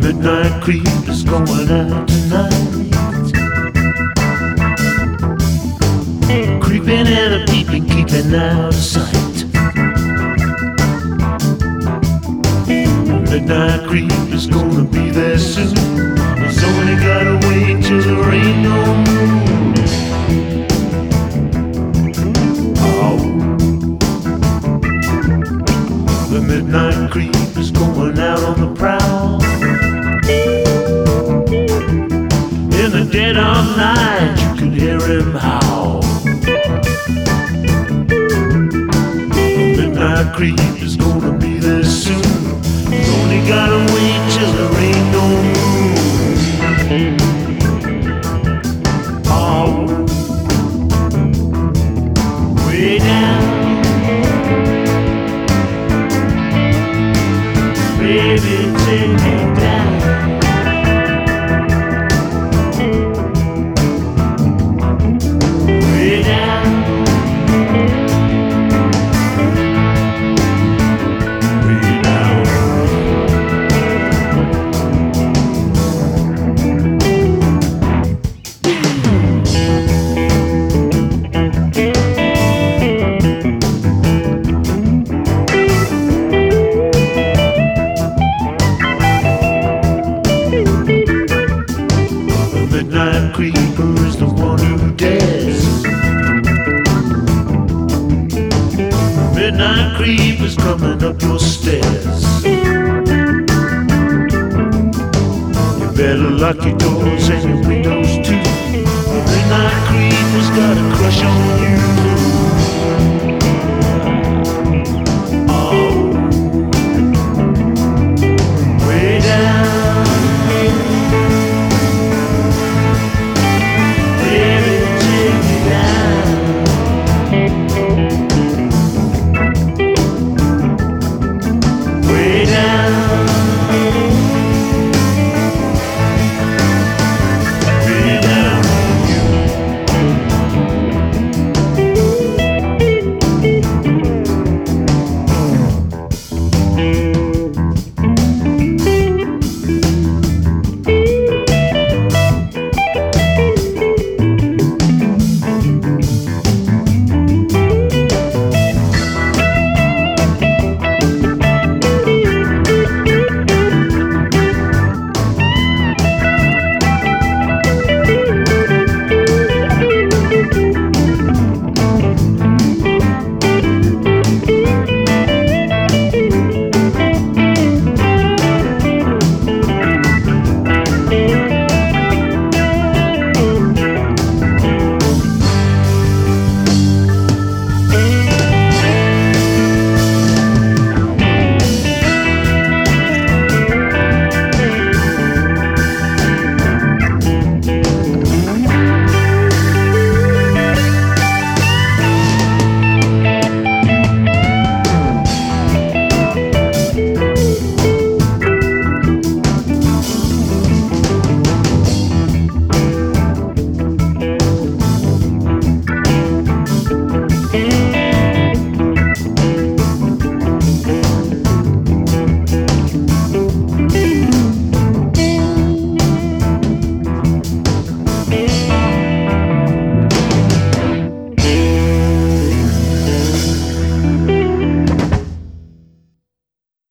Midnight creep is going out tonight. Creeping and a peeping, keeping out of sight. Midnight creep is gonna be there soon. It's only gotta wait till there ain't no moon. Oh, the midnight creep is going out on the prowl. In the dead of night, you can hear him howl. The midnight creep is gonna be there soon. You only gotta wait till there ain't no moon. Oh, way down, baby, take me down. Way down. Midnight creeper is the one who dares. Midnight creeper's coming up your stairs. You better lock your doors and your windows too. The midnight creeper's got a crush on you.